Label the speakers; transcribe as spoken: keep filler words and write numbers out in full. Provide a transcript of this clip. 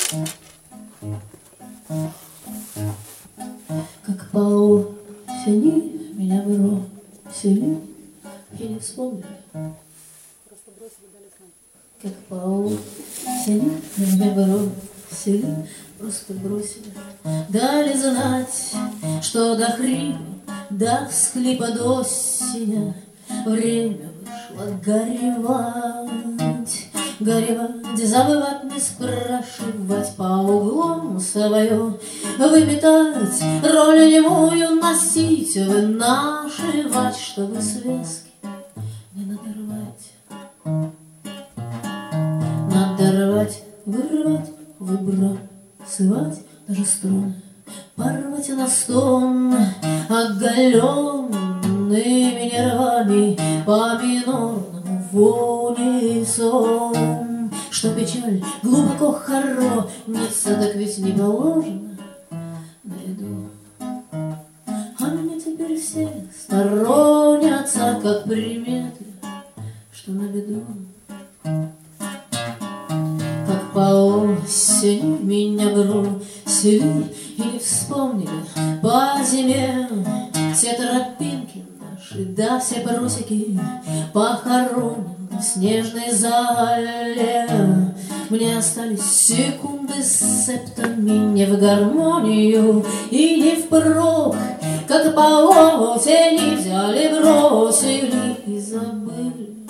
Speaker 1: Как по осени меня бросили и не вспомнили. Как по осени меня бросили, просто бросили. Дали знать, что до хрипа, до всхлипа, до синя время вышло горевать. Горевать, забывать, не спрашивать, по углам свое выметать, роль немую носить, вынашивать, чтобы связки не надорвать. Надорвать, вырвать, выбрасывать, даже струны порвать на стон, оголенными нервами по минорному в унисон. Что печаль глубоко хоронится, так ведь не положено на виду. А меня теперь все сторонятся, как приметы, что на виду. Как по осени меня бросили и не вспомнили по зиме все тропинки наши, да все просеки похоронены в снежной зале. Мне остались секунды с септами не в гармонию и не впрок, как по осени взяли, бросили и забыли.